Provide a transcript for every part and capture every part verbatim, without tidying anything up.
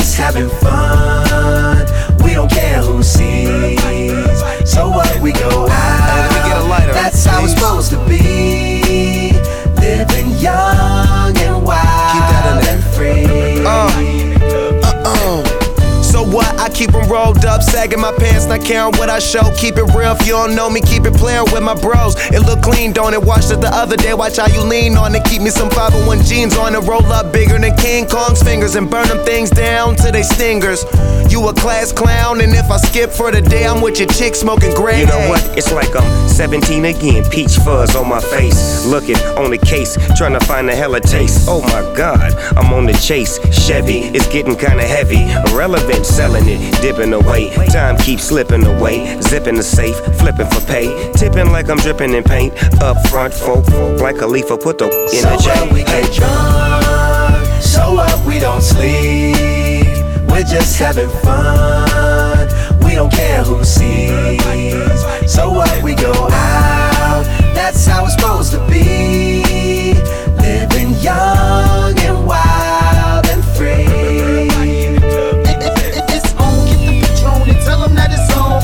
just having fun. We don't care who sees. So what, we go out. Hey, let me get a lighter, that's how it's supposed to be. Living young and wild and free. Uh, uh-uh. So what? I keep them rolled up, sagging my pants, not caring what I show. Keep it real, if you don't know me, keep it playing with my bros. It look clean, don't it? Watched it the other day, watch how you lean on it. Keep me some five oh one jeans on it, roll up bigger than King Kong's fingers and burn them things down to they stingers. You a class clown, and if I skip for the day, I'm with your chick smoking gray. You know what? It's like I'm seventeen again, peach fuzz on my face. Looking on the case, trying to find a hella taste. Oh my God, I'm on the chase. Chevy, it's getting kinda heavy. Irrelevant, selling it, dipping away. Time keeps slipping away. Zipping the safe, flipping for pay. Tipping like I'm dripping in paint. Up front, folk, like a leaf, put the in so a J. What, we get drunk. So what, we don't sleep. We're just having fun. We don't care who sees. So what, we go out. That's how it's supposed to be. Living young and wild and free. It's on, get the Patron and tell them that it's on.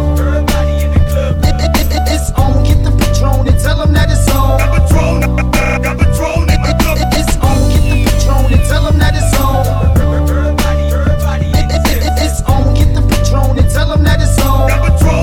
It's on, get the Patron and tell them that it's on. It's on, get the Patron and tell them that it's on. It's on, get the Patron and tell them that it's on.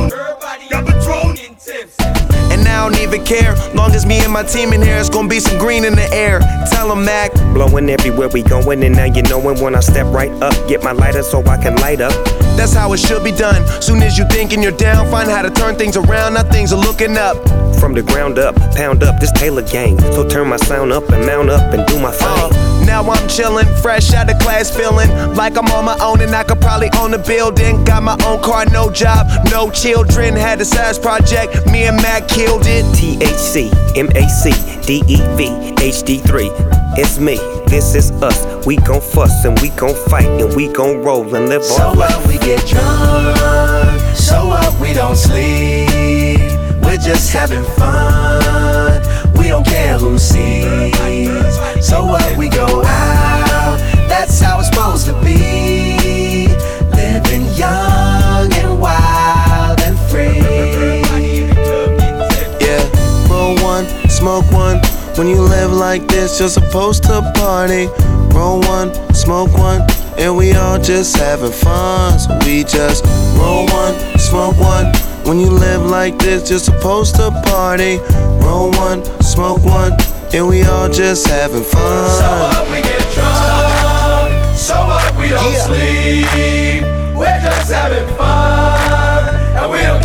And I don't even care, long as me and my team in here, it's gonna be some green in the air. Tell 'em, Mac. Blowing everywhere we going, and now you knowin' when I step right up. Get my lighter so I can light up. That's how it should be done. Soon as you thinking you're down, find how to turn things around. Now things are looking up. From the ground up, pound up this Taylor gang. So turn my sound up and mount up and do my thing. Uh, now I'm chillin', fresh out of class, feeling like I'm on my own and I could probably own a building. Got my own car, no job, no children. Had a size project, me and Mac killed it. T H C, M A C, D E V, H D three. It's me, this is us. We gon' fuss and we gon' fight and we gon' roll and live So our life. what, we get drunk. So what, we don't sleep. We're just having fun. We don't care who sees. So what, we go out. That's how it's supposed to be. Living young and wild and free. Yeah, roll one, smoke one. When you live like this, you're supposed to party. Roll one, smoke one, and we all just having fun. So we just roll one, smoke one. When you live like this, you're supposed to party. Roll one, smoke one, and we all just having fun. So what, we get drunk. So what, we don't Yeah. sleep. We're just having fun. And we don't